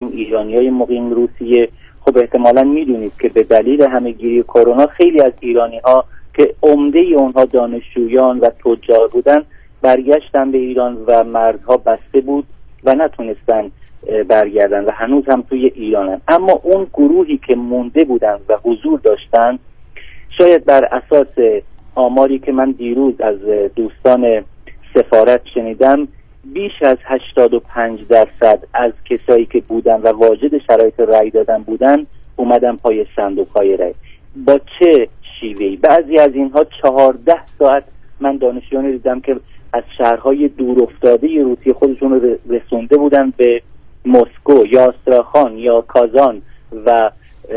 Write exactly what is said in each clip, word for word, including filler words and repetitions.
ایرانیای مقیم روسیه، خب احتمالاً میدونید که به دلیل همه‌گیری کرونا خیلی از ایرانی‌ها که عمده اونها دانشجویان و تجار بودن برگشتن به ایران و مرزها بسته بود و نتونستن برگردن و هنوز هم توی ایرانن. اما اون گروهی که مونده بودن و حضور داشتن، شاید بر اساس آماری که من دیروز از دوستان سفارت شنیدم، بیش از هشتاد و پنج درصد از کسایی که بودن و واجد شرایط رأی دادن بودن اومدن پای صندوق‌های رأی. با چه شیوهی؟ بعضی از اینها چهارده ساعت، من دانشجویان دیدم که از شهرهای دور افتاده روسیه خودشون رو رسونده بودن به مسکو یا استراخان یا کازان و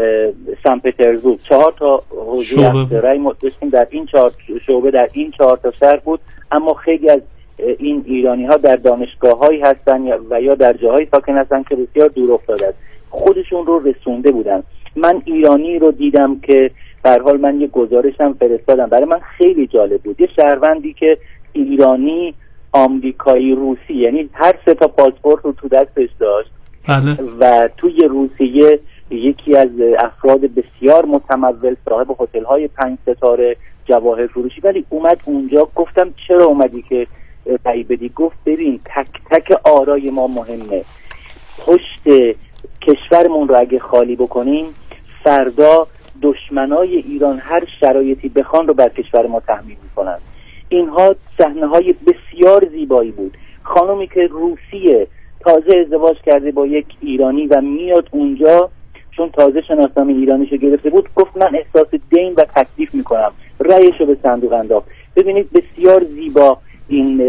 سن پترزبورگ. چهار تا حوزه رأی داشتیم در این چهار شعبه، در این چهار تا شهر بود. اما خیلی از این ایرانی ها در دانشگاه هایی هستن و یا در جاهای ساکن هستن که بسیار دور افتاده است، خودشون رو رسونده بودن. من ایرانی رو دیدم که به هر حال من یه گزارشم فرستادم، برای من خیلی جالب بود. یه شهروندی که ایرانی، آمریکایی، روسی، یعنی هر سه تا پاسپورت رو تو دستش داشت. بله. و توی روسیه یکی از افراد بسیار متمول، صاحب هتل های پنج ستاره، جواهر فروشی، ولی اومد اونجا. گفتم چرا اومدی که رأی بدی؟ گفت ببین تک تک آرای ما مهمه، پشت کشورمون رو اگه خالی بکنیم فردا دشمنای ایران هر شرایطی بخوان رو بر کشور ما تحمیل میکنن. اینها صحنه‌های بسیار زیبایی بود. خانومی که روسیه، تازه ازدواج کرده با یک ایرانی و میاد اونجا چون تازه شناسنامه ایرانیشو گرفته بود، گفت من احساس دین و تکلیف میکنم، رأیشو به صندوق انداخت. ببینید بسیار زیبا این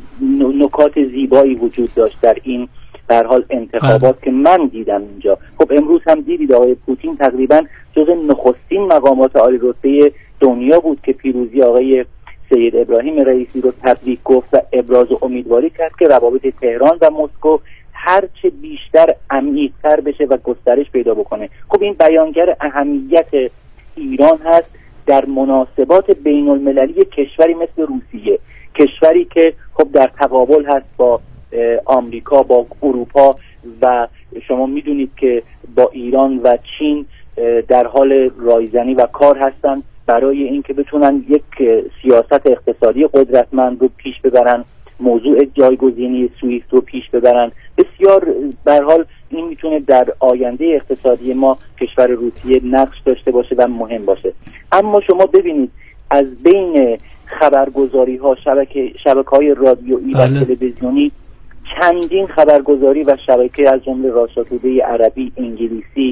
نکات زیبایی وجود داشت در این به هر حال انتخابات که من دیدم اینجا. خب امروز هم دیدید آقای پوتین تقریبا جز نخستین مقامات عالی رتبه دنیا بود که پیروزی آقای سید ابراهیم رئیسی رو تبریک گفت و ابراز امیدواری کرد که روابط تهران و مسکو هرچه بیشتر عمیق‌تر بشه و گسترش پیدا بکنه. خب این بیانگر اهمیت ایران هست در مناسبات بین المللی کشوری مثل روسیه، کشوری که خب در تقابل هست با آمریکا، با اروپا و شما میدونید که با ایران و چین در حال رایزنی و کار هستند برای اینکه بتونن یک سیاست اقتصادی قدرتمند رو پیش ببرن، موضوع جایگزینی سوئیس رو پیش ببرن. بسیار به هر حال این میتونه در آینده اقتصادی ما کشور روسیه نقش داشته باشه و مهم باشه. اما شما ببینید از بین خبرگزاری ها، شبکه شبکه های رادیویی و تلویزیونی، چندین خبرگزاری و شبکه از جمله راشا تودهی عربی، انگلیسی،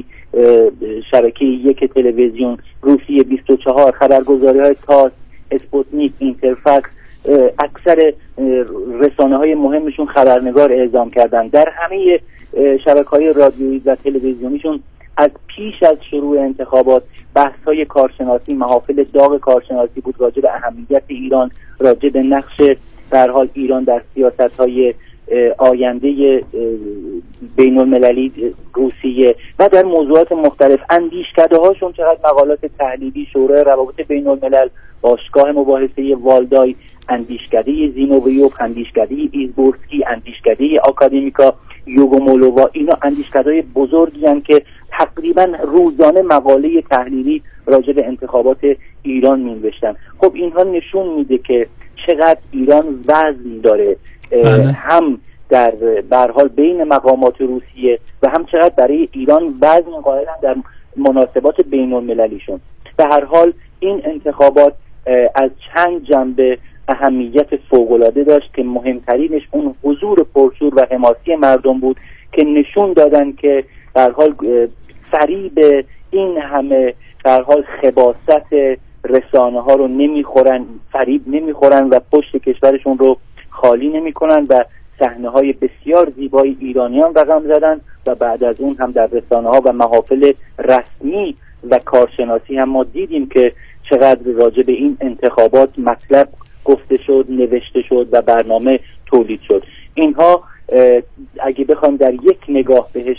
شبکه یک تلویزیون، روسیه بیست و چهار، خبرگزاری های تاس، اسپوتنیک، اینترفکس، اکثر رسانه های مهمشون خبرنگار اعزام کردن. در همه شبکه های رادیویی و تلویزیونیشون از پیش از شروع انتخابات بحث های کارشناسی، محافل داغ کارشناسی بود راجع به اهمیت ایران، راجع به نقش در حال ایران در سیاست های آینده بین المللی روسیه و در موضوعات مختلف. اندیشکده هاشون چقدر مقالات تحلیلی، شورای روابط بین الملل، باشگاه مباحثه والدای، اندیشکده زینوویوف، اندیشکده ایزبورسکی، اندیشکده آکادمیکا یوگومولووا، اینا اندیشکده‌های بزرگی هستند که تقریبا روزانه مقاله تحلیلی راجع به انتخابات ایران می‌نوشتن. خب اینها نشون میده که چقدر ایران وزن داره، هم در به هر حال بین مقامات روسیه و هم چقدر برای ایران وزن قائلن در مناسبات بین المللیشون. به هر حال این انتخابات از چند جنبه اهمیت فوق‌العاده داشت که مهمترینش اون حضور پرشور و حماسی مردم بود که نشون دادن که به هر حال فریب این همه به هر حال خباثت رسانه ها رو نمیخورن، فریب نمیخورن و پشت کشورشون رو خالی نمیکنن و صحنه های بسیار زیبای ایرانیان رقم زدن و بعد از اون هم در رسانه ها و محافل رسمی و کارشناسی هم ما دیدیم که چقدر راجع به این انتخابات مطلب گفته شد، نوشته شد و برنامه تولید شد. اینها اگه بخوایم در یک نگاه بهش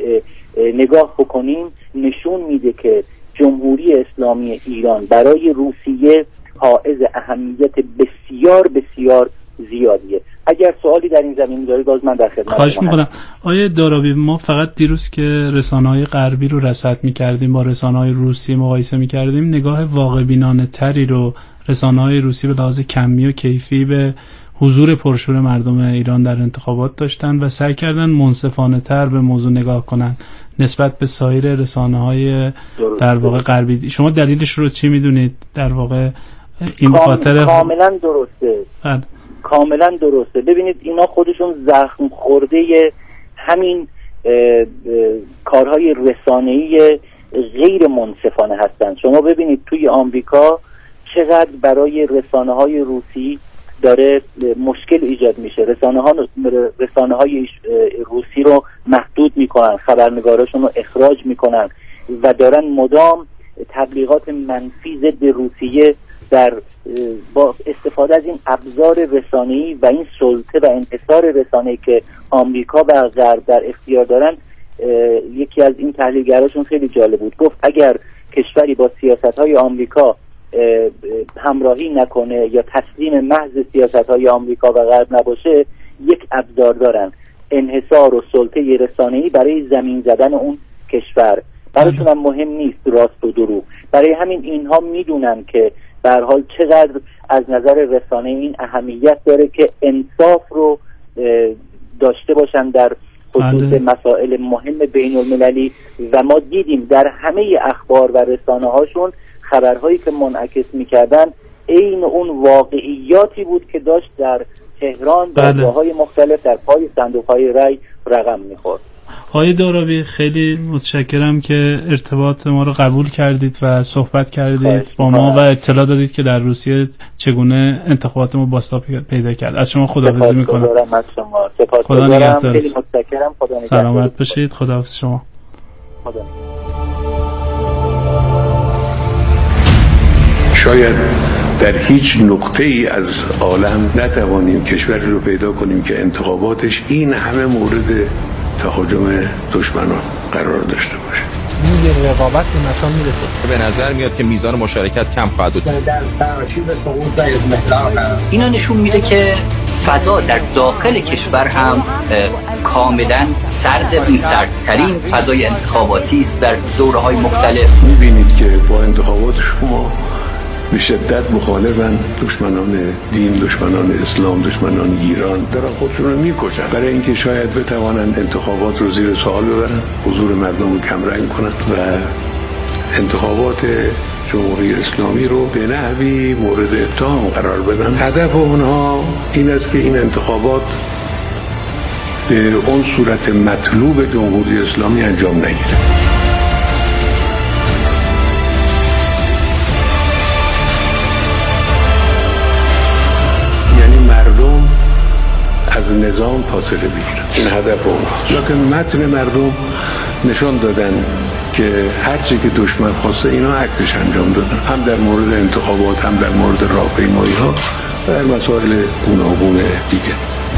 نگاه بکنیم نشون میده که جمهوری اسلامی ایران برای روسیه حائز اهمیت بسیار بسیار زیادیه. اگر سوالی در این زمین دارید باز من در خدمت. خواهش میکنم. آیه دارابی، ما فقط دیروز که رسانه‌های غربی رو رصد میکردیم با رسانه‌های روسی مقایسه میکردیم، نگاه واقع بینانه تری رو رسانه‌های روسی به لحاظ کمی و کیفی به حضور پرشور مردم ایران در انتخابات داشتن و سعی کردن منصفانه تر به موضوع نگاه کنن نسبت به سایر رسانه‌های در واقع غربی. شما دلیلش رو چی میدونید؟ در واقع این خاطر کاملا درسته. بله. کاملا درسته. ببینید اینا خودشون زخم خورده همین اه اه کارهای رسانه‌ای غیر منصفانه هستند. شما ببینید توی آمریکا چقدر برای رسانه‌های روسی داره مشکل ایجاد میشه. رسانه‌ها رسانه‌های روسی رو محدود میکنن، خبرنگاراشون رو اخراج میکنن و دارن مدام تبلیغات منفی ضد روسیه در با استفاده از این ابزار رسانه‌ای و این سلطه و انحصار رسانه‌ای که آمریکا و غرب در اختیار دارن. یکی از این تحلیلگراشون خیلی جالب بود، گفت اگر کشوری با سیاست‌های آمریکا همراهی نکنه یا تسلیم محض سیاست‌های آمریکا و غرب نباشه، یک ابزار دارن، انحصار و سلطه رسانه‌ای برای زمین زدن اون کشور. براشون هم مهم نیست راست و دروغ. برای همین اینها میدونن که به هر حال چقدر از نظر رسانه‌ای این اهمیت داره که انصاف رو داشته باشن در خصوص مسائل مهم بین المللی و ما دیدیم در همه اخبار و رسانه هاشون خبرهایی که منعکس میکردن عین اون واقعیاتی بود که داشت در تهران در جاهای مختلف در پای صندوق‌های رای رقم میخورد. آقای دارابی، خیلی متشکرم که ارتباط ما رو قبول کردید و صحبت کردید با ما و اطلاع دادید که در روسیه چگونه انتخابات ما بازتاب پیدا کرد. از شما خداحافظی میکنم. خدا نگهدار. خیلی متشکرم. خدا نگهدار. سلامت باشید. خداحافظ شما. خدا. شاید در هیچ نقطه ای از عالم نتوانیم کشوری رو پیدا کنیم که انتخاباتش این همه مورد تهاجم دشمنان قرار داشته باشه. این رقابت به مکان میرسه. به نظر میاد که میزان مشارکت کم خواهد بود. در سراشیب سقوط و اضمحلال اینا نشون میده که فضا در داخل کشور هم کاملا سرد، این سردترین فضای انتخاباتی است در دوره‌های مختلف. میبینید که با انتخابات شما به شدت مخالفن، دشمنان دین، دشمنان اسلام، دشمنان ایران دارن خودشون رو میکشن برای اینکه شاید بتوانن انتخابات رو زیر سوال ببرن، حضور مردم رو کمرنگ کنن و انتخابات جمهوری اسلامی رو به نحوی مورد اتهام قرار بدن. هدف اونها این است که این انتخابات به اون صورت مطلوب جمهوری اسلامی انجام نگیره. مردم از نظام فاصله بگیرن، این هدف اونهاست. لکن متن مردم نشان دادن که هرچی که دشمن خواسته اینا عکسش انجام دادن، هم در مورد انتخابات، هم در مورد راهپیمایی ها و در مسائل گوناگون دیگه.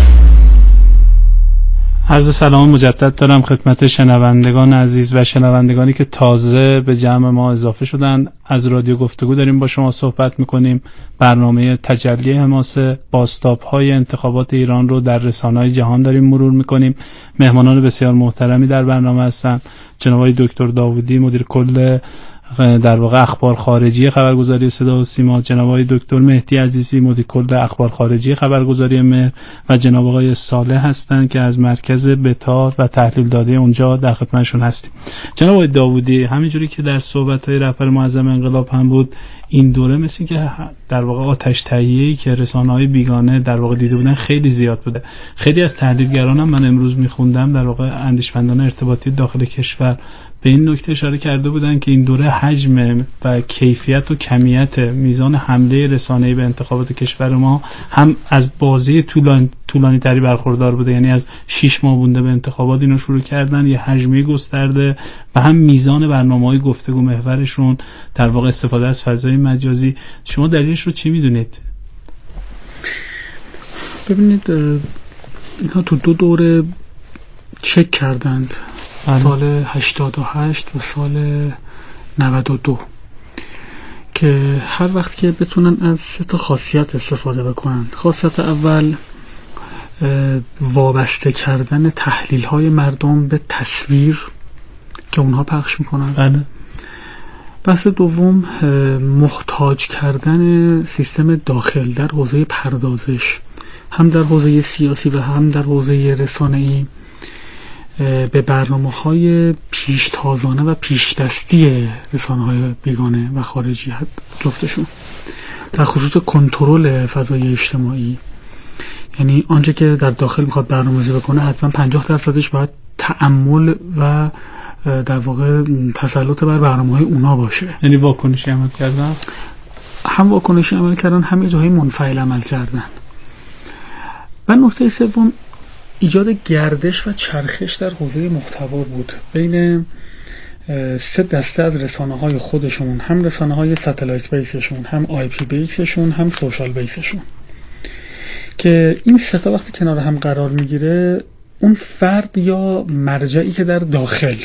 عرض سلام مجدد دارم خدمت شنوندگان عزیز و شنوندگانی که تازه به جمع ما اضافه شدن. از رادیو گفتگو داریم با شما صحبت میکنیم. برنامه تجلی حماسه بازتاب‌های انتخابات ایران رو در رسانه‌های جهان داریم مرور میکنیم. مهمانان بسیار محترمی در برنامه هستن. جناب آقای دکتر داوودی، مدیر کل در واقع اخبار خارجی خبرگزاری صدا و سیما، جناب آقای دکتر مهدی عزیزی، مدیر کل اخبار خارجی خبرگزاری مهر و جناب آقای صالح هستند که از مرکز بتا و تحلیل داده اونجا در خدمتشون هستیم. جناب آقای داوودی، همینجوری که در صحبت‌های رهبر معظم انقلاب هم بود، این دوره مثل که در واقع آتش تهیه‌ای که رسانه‌های بیگانه در واقع دیده بودن خیلی زیاد بوده. خیلی از تحلیلگران هم من امروز می‌خوندم در واقع اندیشمندان ارتباطی داخل کشور به این نکته اشاره کرده بودن که این دوره حجم و کیفیت و کمیت میزان حمله رسانه‌ای به انتخابات کشور ما هم از بازه طولانی طولانی تری برخوردار بوده، یعنی از شش ماه مونده به انتخابات اینو شروع کردن، یه حجمی گسترده و هم میزان برنامه‌های گفتگو محورشون در واقع استفاده از فضای مجازی. شما دلیلش رو چی میدونید؟ ببینید اینها تو دو دوره چک کردند، سال هشتاد و هشت و سال نود و دو، که هر وقت که بتونن از سه تا خاصیت استفاده بکنن. خاصیت اول وابسته کردن تحلیل های مردم به تصویر که اونها پخش میکنن. بله. بحث دوم محتاج کردن سیستم داخل در حوزه پردازش، هم در حوزه سیاسی و هم در حوزه رسانه‌ای، به برنامه‌های پیشتازانه و پیشدستی رسانه‌های بیگانه و خارجی جفتشون در خصوص کنترل فضای اجتماعی. یعنی آنچه که در داخل میخواد برنامه‌ریزی بکنه حتما پنجاه درصدش باید تأمل و در واقع تسلط بر برنامه‌های اونا باشه. یعنی واکنشی عمل کردن، هم واکنشی عمل کردن، هم یه جاهای منفعل عمل کردن. و نکته سوم ایجاد گردش و چرخش در حوزه محتوا بود بین سه دسته از رسانه‌های خودشون، هم رسانه‌های ستلایت بیسشون، هم آی پی بیسشون، هم سوشال بیسشون، که این سه تا وقتی کنار هم قرار میگیره اون فرد یا مرجعی که در داخل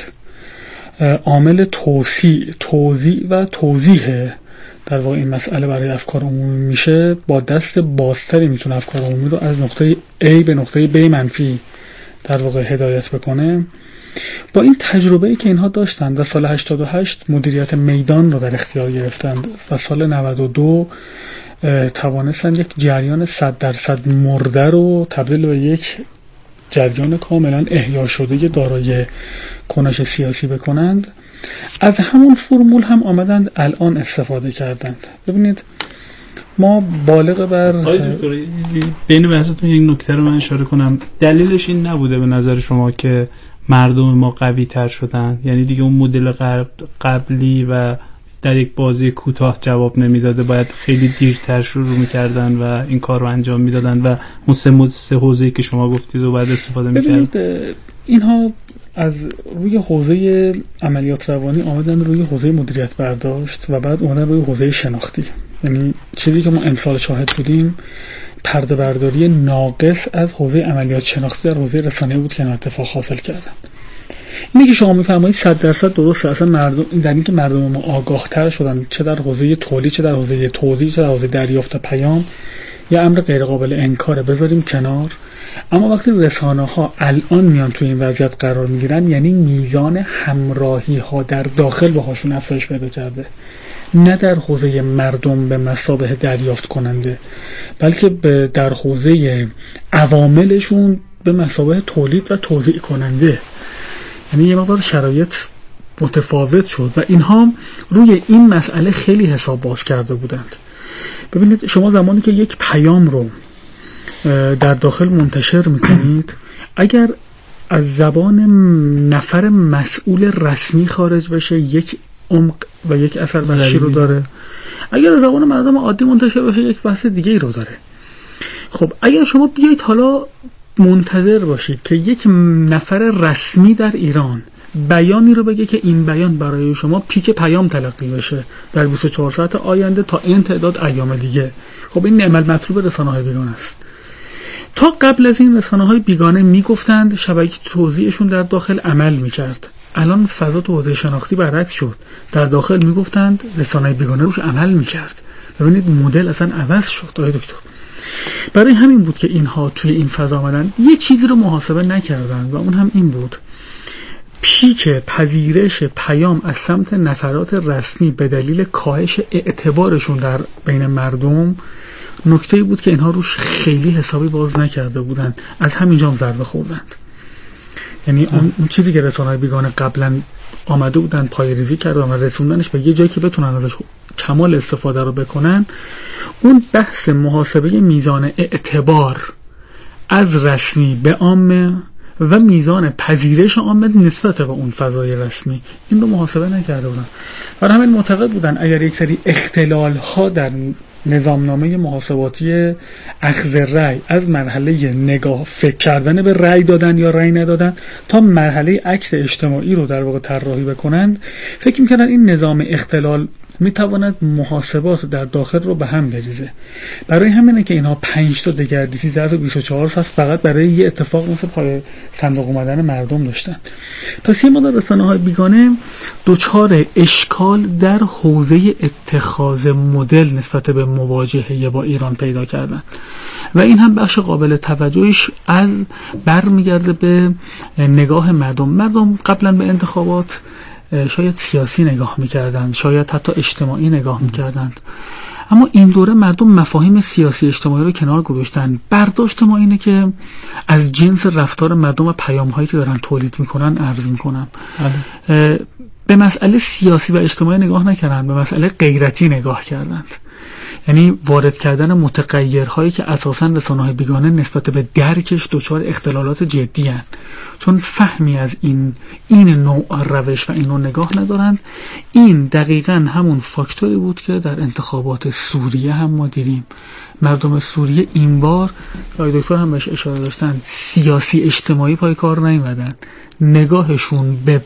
عامل توسیع، توزیع و توضیح در واقع این مسئله برای افکار عمومی میشه، با دست بازتری میتونه افکار عمومی رو از نقطه A به نقطه B منفی در واقع هدایت بکنه. با این تجربه‌ای که اینها داشتند و سال هشتاد و هشت مدیریت میدان رو در اختیار گرفتند و سال نود و دو توانستند یک جریان صد درصد مرده رو تبدیل به یک جریان کاملا احیا شده دارای کنش سیاسی بکنند، از همون فرمول هم آمدند الان استفاده کردند. ببینید ما بالغ بر بین بحثتون یک نکته رو من اشاره کنم. دلیلش این نبوده به نظر شما که مردم ما قوی تر شدن؟ یعنی دیگه اون مدل قبلی و در یک بازی کوتاه جواب نمیداده، باید خیلی دیرتر شروع میکردن و این کار رو انجام میدادن و اون سه سه حوزه‌ای که شما گفتید رو باید استفاده میکردن. اینها از روی حوزه عملیات روانی آمدن روی حوزه مدیریت برداشت و بعد اومدن روی حوزه شناختی. یعنی چیزی که ما امسال شاهد بودیم پرده برداری ناقص از حوزه عملیات شناختی در حوزه رسانه‌ای بود که این اتفاق حاصل کردن. اینه که شما میفرمایید صد درصد درسته، اصلا مردم در این که مردم ما آگاه‌تر شدن، چه در حوزه تولید، چه در حوزه توزیع، چه در حوزه دریافت پیام، یه امر غیر قابل انکاره، بذاریم کنار. اما وقتی رسانه‌ها الان میان توی این وضعیت قرار میگیرن، یعنی میزان همراهی ها در داخل باهاشون افزایش پیدا کرده، نه در حوزه مردم به مثابه دریافت کننده، بلکه به در حوزه عواملشون به مثابه تولید و توزیع کننده. یعنی یه مقدار شرایط متفاوت شد و اینها روی این مسئله خیلی حساب باز کرده بودند. ببینید شما زمانی که یک پیام رو در داخل منتشر میکنید، اگر از زبان نفر مسئول رسمی خارج بشه یک عمق و یک اثر بخشی رو داره، اگر از زبان مردم عادی منتشر بشه یک بحث دیگه ای رو داره. خب اگر شما بیایید حالا منتظر باشید که یک نفر رسمی در ایران بیانی رو بگه که این بیان برای شما پیک پیام تلقی بشه در بیست و چهار ساعت آینده تا این تعداد ایام دیگه، خب این عمل مطلوب رسانه‌های بیگانه است. تا قبل از این رسانه‌های بیگانه میگفتند شبکه توزیعشون در داخل عمل میکرد. الان فضا تو حوزه شناختی برعکس شد، در داخل میگفتند رسانه‌های بیگانه روش عمل میکرد. ببینید مدل اصلا عوض شد. آقای دکتر، برای همین بود که اینها توی این فضا آمدن یه چیزی رو محاسبه نکردن و اون هم این بود: پیک پذیرش پیام از سمت نفرات رسمی به دلیل کاهش اعتبارشون در بین مردم نکته‌ای بود که اینها روش خیلی حسابی باز نکرده بودن، از همینجا هم ضربه خوردند. یعنی اون, اون چیزی که رسانه‌های بیگانه قبلا آمده بودن پایه‌ریزی کردن و رسوندنش به یه جایی که بتونن ازش کمال استفاده رو بکنن، اون بحث محاسبه میزان اعتبار از رسمی به عامه و میزان پذیرش عامه نسبت به اون فضای رسمی، این رو محاسبه نکرده بودن. برای همین معتقد بودن اگر یک سری اختلال ها در نظامنامه محاسباتی اخذ رأی از مرحله نگاه فکر کردن به رأی دادن یا رأی ندادن تا مرحله عکس اجتماعی رو در واقع طراحی بکنند، فکر می‌کردن این نظام اختلال میتواند محاسبات در داخل رو به هم بریزه. برای همینه که اینها پنج تا دگردیسی ظرف بیست و چهار ساعت فقط برای یه اتفاق مثل پای صندوق اومدن مردم داشتن. پس یه مدار رسانه‌های بیگانه دوچار اشکال در حوزه اتخاذ مدل نسبت به مواجهه با ایران پیدا کردن. و این هم بخش قابل توجهش از برمیگرده به نگاه مردم. مردم قبلا به انتخابات شاید سیاسی نگاه میکردند، شاید حتی اجتماعی نگاه میکردند، اما این دوره مردم مفاهیم سیاسی اجتماعی رو کنار گذاشتن. برداشت ما اینه که از جنس رفتار مردم و پیام هایی که دارن تولید میکنن عرض میکنم. به مسئله سیاسی و اجتماعی نگاه نکردن، به مسئله غیرتی نگاه کردند. یعنی وارد کردن متغیرهایی که اساساً رسانه‌های بیگانه نسبت به درکش دچار اختلالات جدی هستند، چون فهمی از این این نوع روش و این نوع نگاه ندارند. این دقیقاً همون فاکتوری بود که در انتخابات سوریه هم ما دیدیم. مردم سوریه این بار، آقای دکتر هم بهش اشاره داشتن، سیاسی اجتماعی پای کار نیومدن، نگاهشون به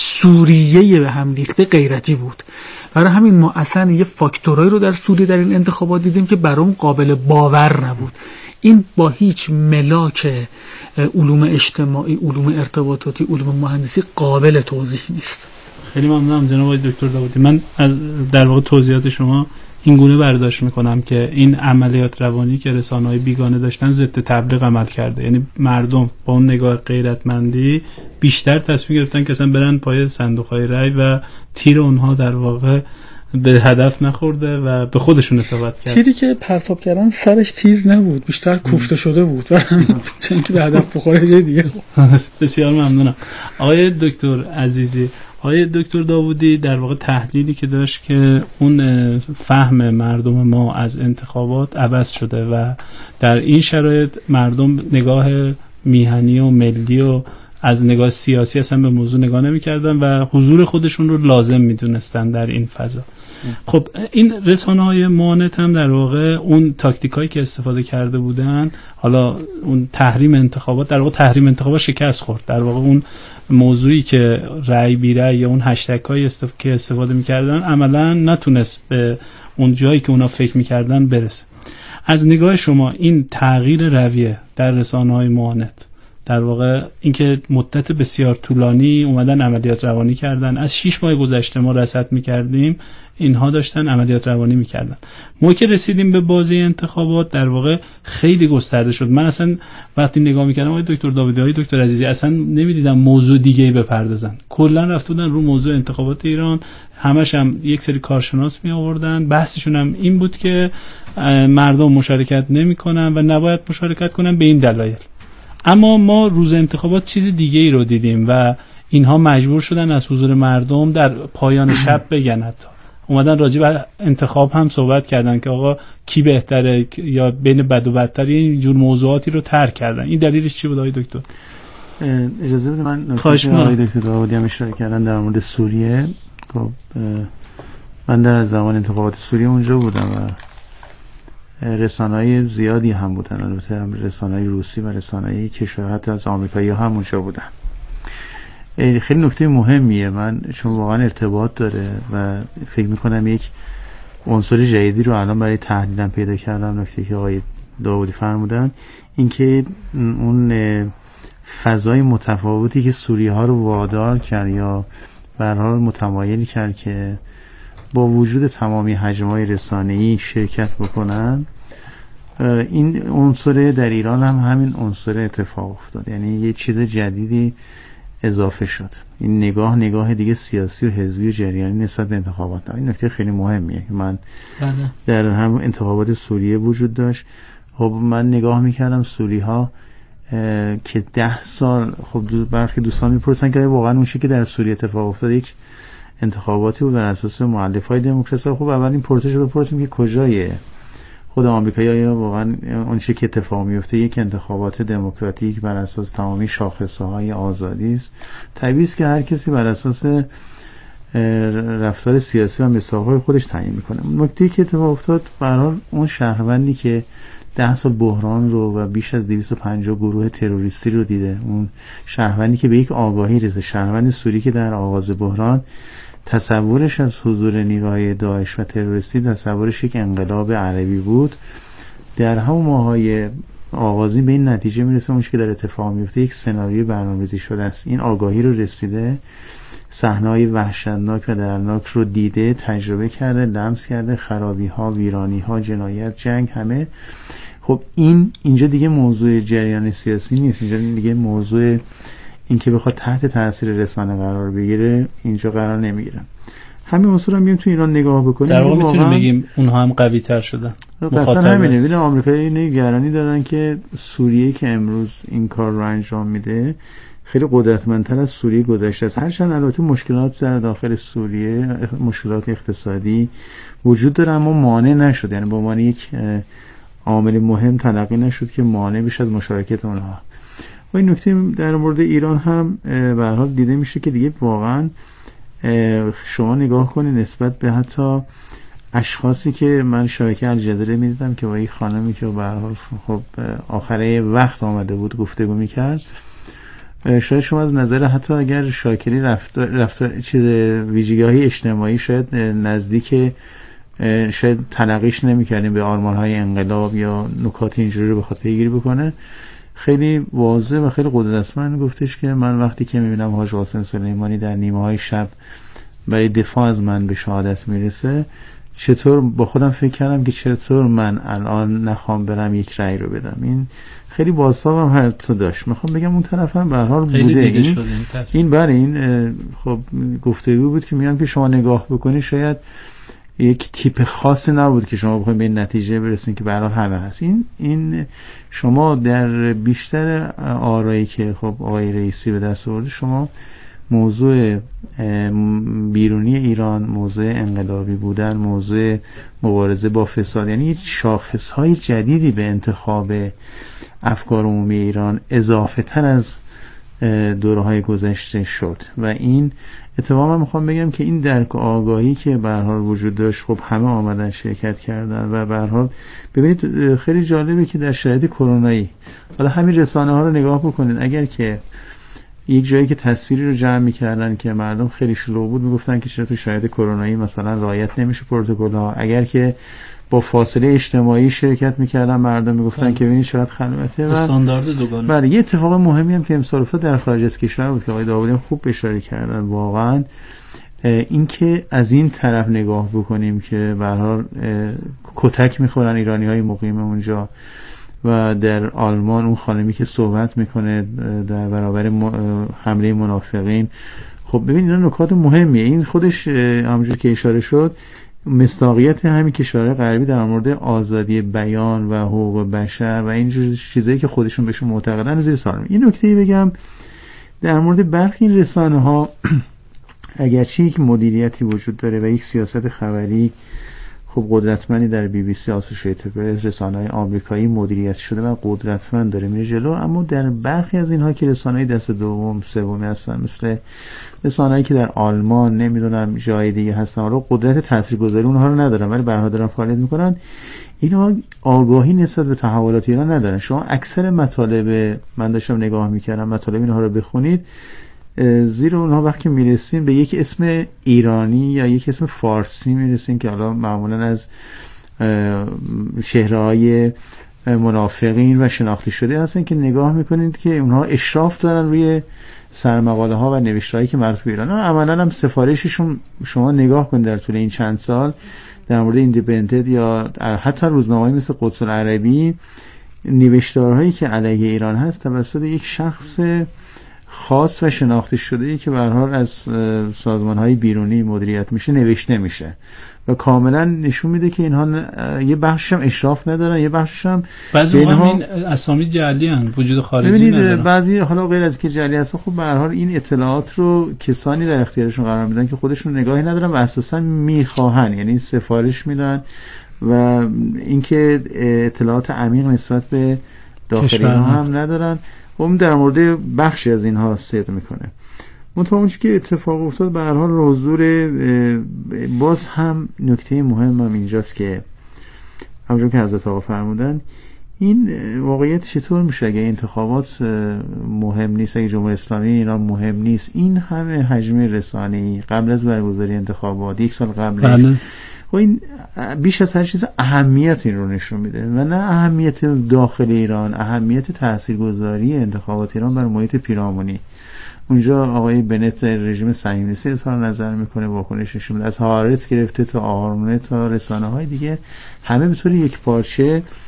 سوریه به هم ریخته غیرتی بود. برای همین ما اصلا یه فاکتورایی رو در سوریه در این انتخابات دیدیم که برام قابل باور نبود. این با هیچ ملاک علوم اجتماعی، علوم ارتباطاتی، علوم مهندسی قابل توضیح نیست. خیلی ممنونم جناب آقای دکتر داوودی. من از در واقع توضیحات شما این گونه برداشت میکنم که این عملیات روانی که رسانه‌های بیگانه داشتن ضد تبلیغ عمل کرده. یعنی مردم با اون نگاه غیرتمندی بیشتر تصمیم گرفتن که اصلا برن پای صندوق‌های رای و تیر اونها در واقع به هدف نخورده و به خودشون اصابت کرد. تیری که پرتاب کردن سرش تیز نبود، بیشتر کوفته شده بود، چون که به هدف بخوره جای دیگه. بسیار ممنونم. آقای دکتر عزیزی، آقای دکتر داوودی در واقع تحلیلی که داشت که اون فهم مردم ما از انتخابات عوض شده و در این شرایط مردم نگاه میهنی و ملی و از نگاه سیاسی اصلا به موضوع نگاه نمی کردن و حضور خودشون رو لازم می دونستن در این فضا. خب این رسانه‌های معاند هم در واقع اون تاکتیکایی که استفاده کرده بودن، حالا اون تحریم انتخابات، در واقع تحریم انتخابات شکست خورد. در واقع اون موضوعی که رأی بی رأی یا اون هشتگ های استف... که استفاده می‌کردن عملاً نتونست به اون جایی که اونا فکر می‌کردن برسه. از نگاه شما این تغییر رویه در رسانه‌های معاند، در واقع اینکه مدت بسیار طولانی اومدن عملیات روانی کردن، از شش ماه گذشته ما رصد می‌کردیم اینها داشتن عملیات روانی می‌کردن، ما که رسیدیم به بازی انتخابات در واقع خیلی گسترده شد. من اصلا وقتی نگاه می‌کردم آقای دکتر داوودی، آقای دکتر عزیزی، اصلا نمی‌دیدم موضوع دیگه‌ای بپردازن. کلا رفتن رو موضوع انتخابات ایران، همش هم یک سری کارشناس می‌آوردن، بحثشون هم این بود که مردم مشارکت نمی‌کنن و نباید مشارکت کنن به این دلایل. اما ما روز انتخابات چیز دیگه ای رو دیدیم و اینها مجبور شدن از حضور مردم در پایان شب بگن، حتی اومدن راجع به انتخاب هم صحبت کردن که آقا کی بهتره یا بین بد و بدتر، این جور موضوعاتی رو ترک کردن. این دلیلش چی بود آقای دکتر؟ اجازه بده من نکته آقای دکتر داوودی هم اشاره کردن در مورد سوریه. خب من در زمان انتخابات سوریه اونجا بودم و رسانه‌های زیادی هم بودن، البته هم رسانه‌های روسی و رسانه‌های کشور حتی از آمریکایی هم اونجا بودن. خیلی نکته مهمیه، من چون واقعا ارتباط داره و فکر میکنم یک عنصر جدیدی رو الان برای تحلیلم پیدا کردم. نکته که آقای داوودی فرمودن اینکه اون فضای متفاوتی که سوریه ها رو وادار کرد یا به هر حال متمایل کرد که با وجود تمامی حجم‌های رسانه‌ای شرکت بکنن، این عنصر در ایران هم همین عنصر اتفاق افتاد. یعنی یه چیز جدیدی اضافه شد، این نگاه نگاه دیگه سیاسی و حزبی و جریانی نسبت به انتخابات. این نکته خیلی مهمیه که من بله. در هم انتخابات سوریه وجود داشت. خب من نگاه میکردم سوریه ها که ده سال، خب برخی دوستان میپرسن که واقعا اون چیزی که در سوریه اتفاق افتاد یک انتخاباتی بود بر اساس مؤلفه‌های دموکراسی. خب اول این پرسش رو بپرسیم که کجایه خود آمریکایی یا واقعا اون چیزی که اتفاق میفته یک انتخابات دموکراتیک بر اساس تمامی شاخصه‌های آزادی است؟ طبیعی است که هر کسی بر اساس رفتار سیاسی و مسابقه‌های خودش تعیین میکنه. نکته‌ای که اتفاق افتاد به هر حال اون شهروندی که ده سال بحران رو و بیش از دویست و پنجاه گروه تروریستی رو دیده، اون شهروندی که به یک آگاهی رسید، شهروند سوری که در آغاز بحران تصورش از حضور نیروهای داعش و تروریستی تصورش یک انقلاب عربی بود، در همون ماهای آغازی به این نتیجه میرسه اون چیزی که در اتفاق میفته یک سناریوی برنامه‌ریزی شده است. این آگاهی رو رسیده، صحنه‌های وحشتناک و دردناک رو دیده، تجربه کرده، لمس کرده، خرابی‌ها، ویرانی‌ها، جنایت، جنگ، همه خب این اینجا دیگه موضوع جریان سیاسی نیست، اینجا دیگه موضوع این که بخواد تحت تاثیر رسانه قرار بگیره اینجا قرار نمیگیره. همین اصولا میگیم تو ایران نگاه بکنیم در واقع میتونیم بگیم اونها هم قوی تر شدن. قطعا همینه. ببین آمریکایی نگرانی دارن که سوریه که امروز این کار رو انجام میده خیلی قدرتمندتر از سوریه گذشته است. هرچند البته مشکلات در داخل سوریه، مشکلات اقتصادی وجود داره، اما مانع نشد، یعنی به عنوان یک عامل مهم تلقی نشد که مانع بشه از مشارکت اونها. و این نکته در مورد ایران هم به هر حال دیده میشه که دیگه واقعا شما نگاه کنید نسبت به حتی اشخاصی که من شبکه الجزیره میدیدم که با یک خانمی که به هر حال خب آخره وقت آمده بود گفتگو میکرد، شاید شما از نظر حتی اگر شاکری رفتار رفتار چیز ویژگی‌های اجتماعی شاید نزدیک شاید تلقیش نمی‌کردیم به آرمان‌های انقلاب یا نکات اینجوری رو بخواد پیگیری بکنه، خیلی واضح و خیلی قدرتمند گفتش که من وقتی که می‌بینم حاج قاسم سلیمانی در نیمه‌های شب برای دفاع از من به شهادت میرسه، چطور با خودم فکر کردم که چطور من الان نخوام برم یک رأی رو بدم. این خیلی بازتاب هم حتی داشت. میخوام بگم اون طرف هم به هر حال بوده. این این برای این خب گفتگو بود که میگم که شما نگاه بکنی شاید یک تیپ خاصی نبود که شما بخواید به این نتیجه برسید که به هر حال همه هست. این این شما در بیشتر آرایی که خب آقای رئیسی به دست آورده، شما موضوع بیرونی ایران، موضوع انقلابی بودن، موضوع مبارزه با فساد، یعنی شاخص‌های جدیدی به انتخاب افکار عمومی ایران اضافه تر از دوره‌های گذشته شد. و این اتفاقا من میخوام بگم که این درک آگاهی که به هر حال وجود داشت، خب همه آمدن شرکت کردن و به هر حال ببینید خیلی جالبه که در شرایط کرونایی، حالا همین رسانه ها رو نگاه بکنید، اگر که یک جایی که تصویری رو جمع می‌کردن که مردم خیلی شلوغ بود، میگفتن که چرا تو شرایط کرونایی مثلا رعایت نمیشه پروتکل‌ها، اگر که با فاصله اجتماعی شرکت می‌کردن مردم میگفتن بله. که ببینید چقدر خلوته و استاندارد دوگانه. بله، یه اتفاق مهمی هم که امسال افتاد در خارج از کشور بود که آقای داوودی خوب اشاره کردن، واقعا این که از این طرف نگاه بکنیم که به هر حال کتک می‌خورن ایرانی‌های مقیم اونجا و در آلمان اون خانمی که صحبت میکنه در برابر حمله منافقین، خب ببین اینا نکات مهمیه. این خودش همونجور که اشاره شد مصداقیت همین کشورهای غربی در مورد آزادی بیان و حقوق بشر و این چیزایی که خودشون بهشون معتقدن زیر سوال میبرن. این نکته بگم در مورد برخی رسانه ها اگرچه یک مدیریتی وجود داره و یک سیاست خبری خب قدرتمندی در بی بی سی، آسوشیتد پرس، رسانه‌های آمریکایی مدیریت شده و قدرتمند داره میره جلو، اما در برخی از اینها که رسانه‌های دست دوم سومی هستن، مثل رسانه‌ای که در آلمان نمیدونم جای دیگه هستن، رو قدرت تاثیرگذاری اونها رو ندارن ولی به هر حال دارن فعالیت میکنن، اینها آگاهی نسبت به تحولات ایران ندارن. شما اکثر مطالب، من داشتم نگاه میکردم، مطالب اینها رو بخونید، زیر اونها وقتی میرسیم به یک اسم ایرانی یا یک اسم فارسی میرسیم که حالا معمولا از چهره‌های منافقین و شناخته شده هستن که نگاه میکنید که اونها اشراف دارن روی سرمقاله ها و نوشته‌هایی که مربوط به ایران. عملاً هم سفارششون شما نگاه کنید در طول این چند سال در مورد ایندیپندنت یا حتی روزنامه‌ای مثل قدس العربی، نوشتارهایی که علیه ایران هست توسط یک شخص خاص و شناخته شده‌ای که به هر حال از سازمان‌های بیرونی مدیریت میشه نوشته میشه و کاملا نشون میده که اینها یه بخشش هم اشراف ندارن، یه بخشش هم بعضی اینها این اسامی جعلی ان، وجود خارجی ندارن. ببینید بعضی حالا غیر از که جعلی هست، خب به هر حال این اطلاعات رو کسانی در اختیارشون قرار میدن که خودشون نگاهی ندارن و اساسا میخواهن، یعنی سفارش میدن و اینکه اطلاعات عمیق نسبت به داخلی هم ندارن. اون در مورد بخشی از اینها صدق میکنه. منتها اونچه که اتفاق افتاد به هر حال حضور، باز هم نکته مهم هم اینجاست که همونجور که حضرت آقا فرمودن، این واقعیت چطور میشه اگه انتخابات مهم نیست، اگه جمهوری اسلامی ایران مهم نیست، این همه حجم رسانه‌ای قبل از برگزاری انتخابات یک سال قبل بله. و این بیش از هر چیز اهمیت این رو نشون میده و نه اهمیت داخل ایران، اهمیت تاثیرگذاری انتخابات ایران بر محیط پیرامونی. اونجا آقای بنت رژیم صهیونیستی اظهار نظر میکنه، واکنش نشون میده، از هارتز گرفته تا آرمونه تا رسانه های دیگه همه به طور یک پارچه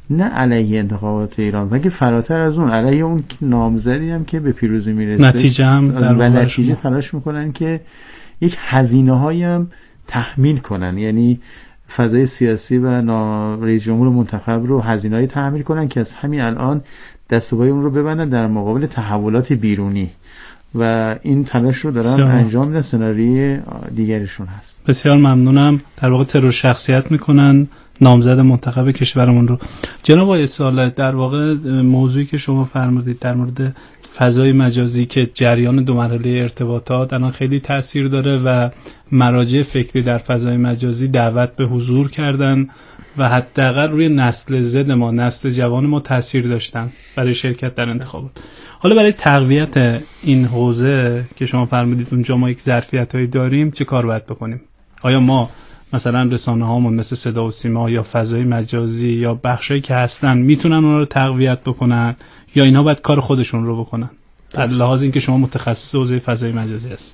نه علیه انتخابات ایران، بلکه فراتر از اون علیه اون نامزدی هم که به پیروزی میرسه، نتیجه هم در و نتیجه تلاش میکنن که یک هزینه هایی هم تحمیل کنن، یعنی فضای سیاسی و رئیس جمهور منتخب رو هزینه هایی تحمیل کنن که از همین الان دست و پای اون رو ببندن در مقابل تحولات بیرونی و این تلاش رو دارن بسیار انجام میدن. سناریوی دیگرشون هست. بسیار ممنونم. در واقع ترور شخصیت میکنن نامزد منتخب کشورمون رو. جناب آقای سوال، در واقع موضوعی که شما فرمودید در مورد فضای مجازی که جریان دو مرحله ارتباطات الان خیلی تاثیر داره و مراجع فکری در فضای مجازی دعوت به حضور کردن و حداقل روی نسل زد ما، نسل جوان ما تاثیر داشتن برای شرکت در انتخابات. حالا برای تقویت این حوزه که شما فرمودید اونجا ما یک ظرفیتایی داریم، چه کار باید بکنیم؟ آیا ما مثلا رسانه هامون مثل صدا و سیما یا فضای مجازی یا بخشایی که هستن میتونن اون رو تقویت بکنن یا اینها باید کار خودشون رو بکنن؟ در لحاظ اینکه شما متخصص حوزه فضای مجازی هست.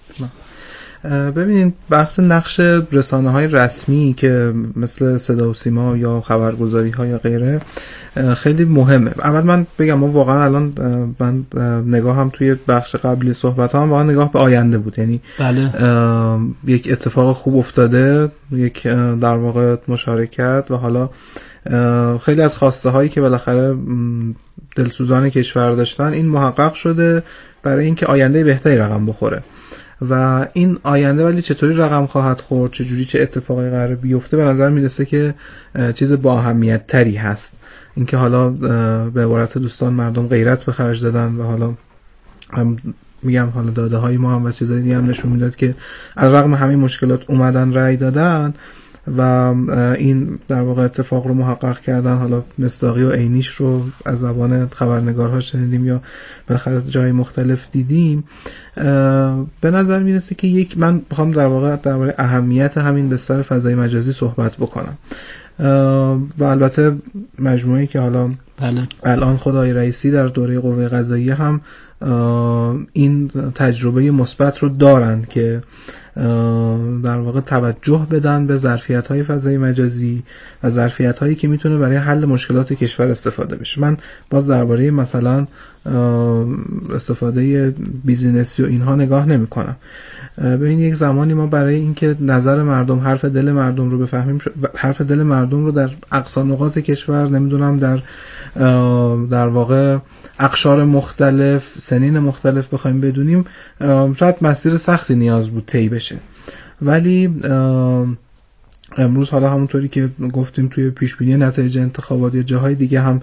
ببینید بحث نقش رسانه های رسمی که مثل صدا و سیما یا خبرگزاری ها یا غیره خیلی مهمه. اول من بگم ما واقعا الان من نگاه هم توی بخش قبلی صحبت هم واقعا نگاه به آینده بود، یعنی بله. یک اتفاق خوب افتاده، یک در واقع مشارکت و حالا خیلی از خواسته هایی که بالاخره دلسوزان کشور داشتن این محقق شده برای اینکه آینده بهتری رقم بخوره و این آینده ولی چطوری رقم خواهد خورد، چجوری چه اتفاقی قرار بیفته، به نظر میرسه که چیز با اهمیت تری هست. اینکه حالا به عبارت دوستان مردم غیرت به خرج دادن و حالا هم میگم حالا داده های ما هم و چیزایی دیگه هم نشون میداد که علیرغم همین مشکلات اومدن رأی دادن و این در واقع اتفاق رو محقق کردن. حالا مصداقی و عینیش رو از زبان خبرنگارها شنیدیم یا بالاخره جای مختلف دیدیم. به نظر میرسه که یک من میخوام در واقع درباره اهمیت همین بستر فضای مجازی صحبت بکنم و البته مجموعه‌ای که حالا بله. الان خدای رئیسی در دوره قوه قضاییه هم این تجربه مثبت رو دارن که در واقع توجه بدن به ظرفیت‌های فضای مجازی و ظرفیت‌هایی که میتونه برای حل مشکلات کشور استفاده بشه. من باز درباره مثلا استفاده بیزینسی و اینها نگاه نمی‌کنم. ببین یک زمانی ما برای اینکه نظر مردم، حرف دل مردم رو بفهمیم، حرف دل مردم رو در اقصا نقاط کشور، نمیدونم در در واقع اقشار مختلف، سنین مختلف بخوایم بدونیم، شاید مسیر سختی نیاز بود طی بشه. ولی امروز حالا همونطوری که گفتیم توی پیشبینی نتایج انتخابات یا جاهای دیگه هم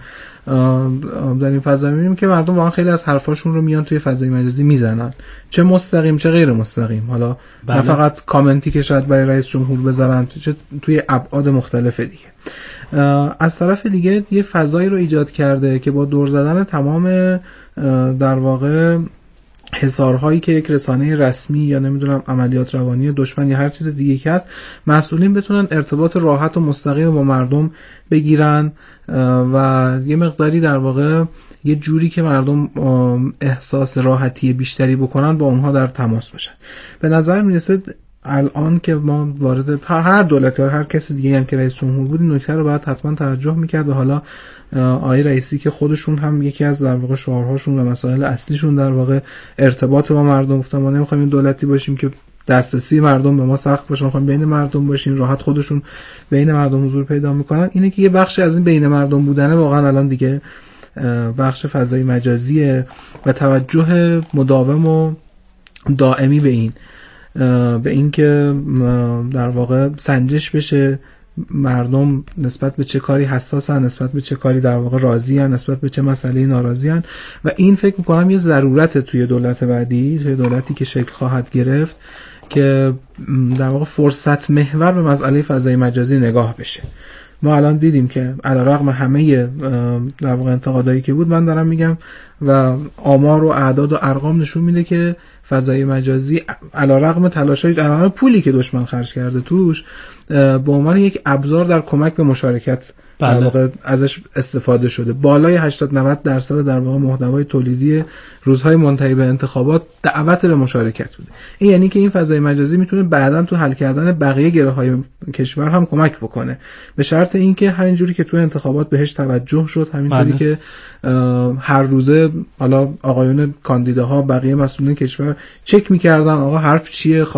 در این فضا می‌بینیم که مردم واقعا خیلی از حرفاشون رو میان توی فضای مجازی میزنن، چه مستقیم چه غیر مستقیم. حالا بله. نه فقط کامنتی که شاید برای رئیس جمهور بذارن، چه توی ابعاد مختلف دیگه. از طرف دیگه یه فضایی رو ایجاد کرده که با دور زدن تمام در واقع حصارهایی که یک رسانه رسمی یا نمیدونم عملیات روانی دشمن یا هر چیز دیگه که هست، مسئولین بتونن ارتباط راحت و مستقیم با مردم بگیرن و یه مقداری در واقع یه جوری که مردم احساس راحتی بیشتری بکنن با اونها در تماس باشن. به نظر میرسه الان که ما وارد هر دولتی یا هر کسی دیگه هم که رئیس جمهور بود این نکته رو باید حتما توجه میکرد و حالا آقای رئیسی که خودشون هم یکی از در واقع شعارهاشون و مسائل اصلیشون در واقع ارتباط با مردم گفتن ما نمیخوایم این دولتی باشیم که دسترسی مردم به ما سخت باشه، میخوایم بین مردم باشیم، راحت خودشون بین مردم حضور پیدا میکنن. اینه که یه بخشی از این بین مردم بودنه واقعا الان دیگه بخش فضای مجازیه و توجه مداوم و دائمی به این به این که در واقع سنجش بشه مردم نسبت به چه کاری حساسن، نسبت به چه کاری در واقع راضی ان، نسبت به چه مسئله ناراضی ان و این فکر میکنم یه ضرورت توی دولت بعدی، توی دولتی که شکل خواهد گرفت که در واقع فرصت محور به مسئله فضای مجازی نگاه بشه. ما الان دیدیم که علیرغم همه در واقع انتقادایی که بود، من دارم میگم و آمار و اعداد و ارقام نشون میده که فضای مجازی علیرغم تلاش‌های علیرغم پولی که دشمن خرج کرده توش به عنوان یک ابزار در کمک به مشارکت بله. در واقع ازش استفاده شده. بالای هشتاد نود درصد در واقع محتوای تولیدی روزهای منتهی به انتخابات دعوت به مشارکت بوده. این یعنی که این فضای مجازی میتونه بعداً تو حل کردن بقیه گره‌های کشور هم کمک بکنه، به شرط اینکه همینجوری که تو انتخابات بهش توجه شد، همینطوری بله. که هر روزه حالا آقایون کاندیداها بقیه مسئولین کشور چک می‌کردن آقا حرف چیه،